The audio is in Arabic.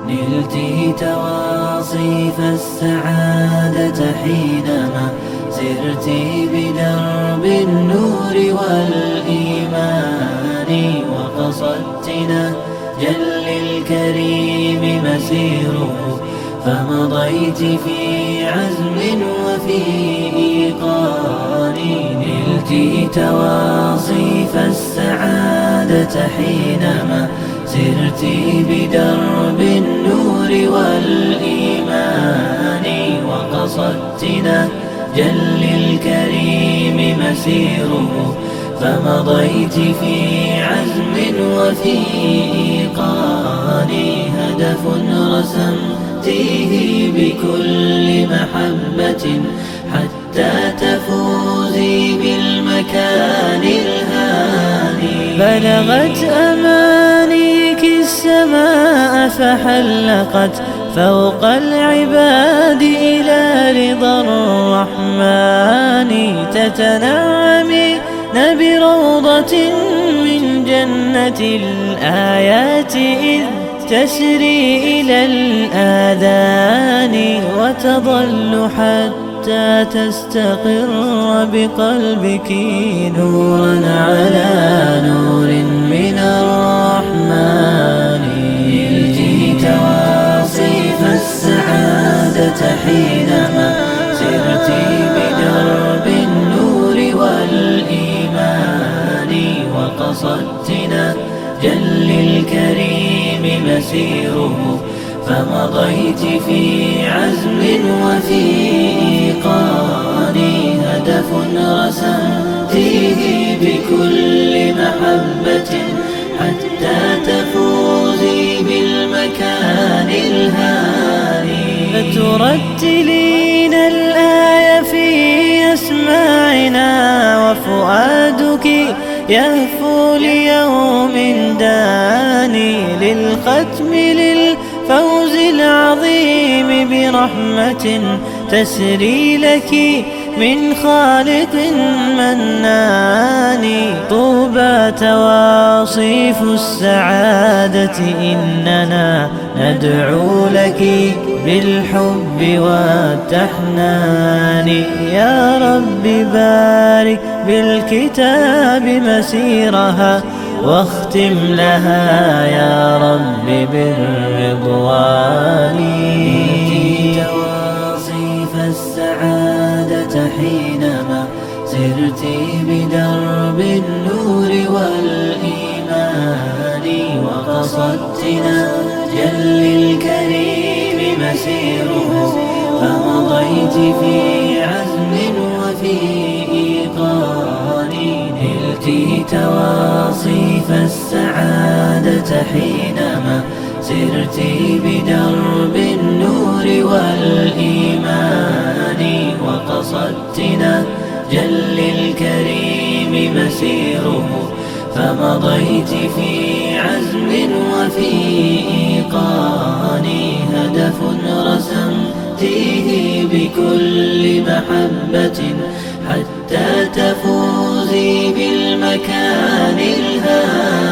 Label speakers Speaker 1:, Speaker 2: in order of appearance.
Speaker 1: نلت تواصيف السعادة حينما سرت بدرب النور والإيمان، وقصدت نهجا للكريم مسيره، فمضيت في عزم وفي إيقان. نلت تواصيف السعادة حينما سرت بدرب النور والإيمان، وقصدت نهجا للكريم مسيره، فمضيت في عزم وفي إيقان. هدف رسمته بكل محبة حتى تفوزي بالمكان الهاني. بلغت أمانيك السماء فحلقت فوق العباد إلى رضا الرحمن. تتنعمين بروضة من جنة الآيات إذ تسري إلى الآذان، وتظل حتى تستقر بقلبك نورا على نور من الرحمن. نلت تواصيف السعادة حينما سرت بدرب النور والإيمان، وقصدت نهجا للكريم مسيره، فمضيت في عزم وفي إيقان. هدف رسمته بكل محبة حتى تفوزي بالمكان الهاني. فترتلين الآية في أسماعنا، وفؤادك يهفو ليوم داني، للختم للفوز العظيم برحمة تسري لك من خالق منان. طوبى تواصيف السعادة إننا ندعو لك بالحب والتحنان. يا رب بارك بالكتاب مسيرها، واختم لها يا رب بالرضوان. تواصيف السعادة حينما سرت بدرب النور والإيمان، وقصدت نهجا للكريم مسيره، فمضيت في عزم وفي إيقان. نلت تواصيف السعادة حينما سرت بدرب النور والإيمان، وقصدت نهجا للكريم مسيره، فمضيت في عزم وفي إيقان. هدف رسمته بكل محبة حتى تفوزي بالمكان الهاني.